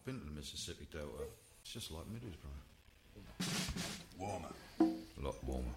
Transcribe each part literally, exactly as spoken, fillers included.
I've been to the Mississippi Delta. It's just like Middlesbrough. Warmer. A lot warmer.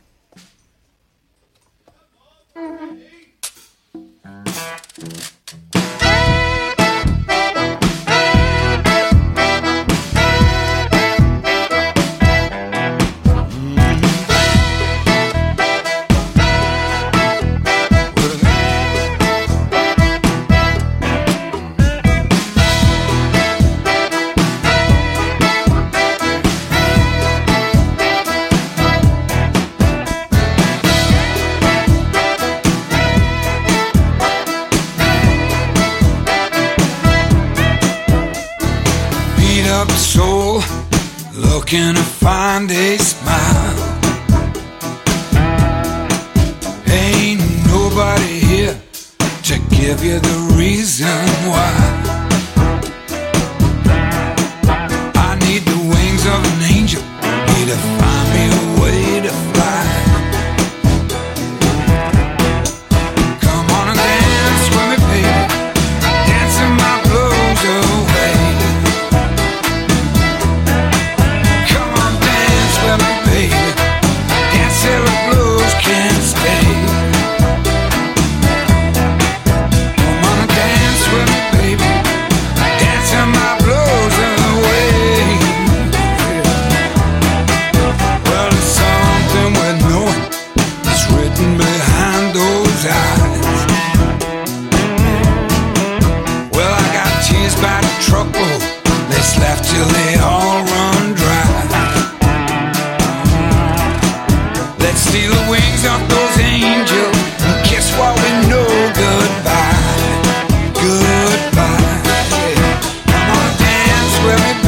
Up soul, looking to find a smile. Ain't nobody here to give you the reason why. I need the wings of an angel, need to find me a way to fly. Come on and dance with me, baby, dancing my blues away. Left till they all run dry. Let's steal the wings off those angels and kiss while we know goodbye. Goodbye. Come on, dance with me.